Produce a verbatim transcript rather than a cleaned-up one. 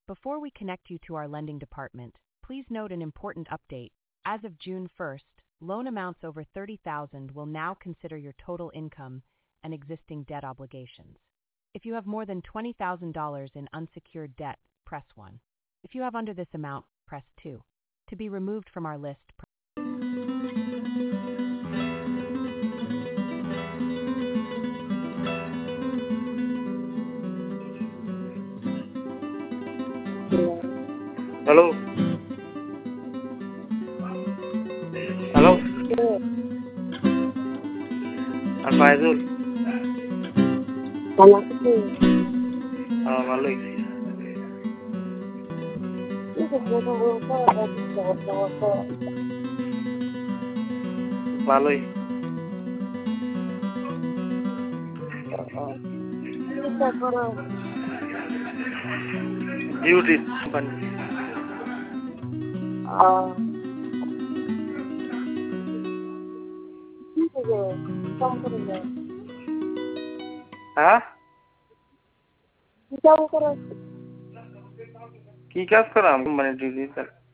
Before we connect you to our lending department, please note an important update. As of June first, loan amounts over thirty thousand dollars will now consider your total income and existing debt obligations. If you have more than twenty thousand dollars in unsecured debt, press one. If you have under this amount, press two. To be removed from our list, press Halo, halo, Al-Faizul. Sama itu. Oh, malu. Itu foto-foto ada foto-foto. Malu. Bisa korang. Judit, bukan. Ah. Itu je. Campur je. Hah? Campur. কি কাজ করাম মানে duty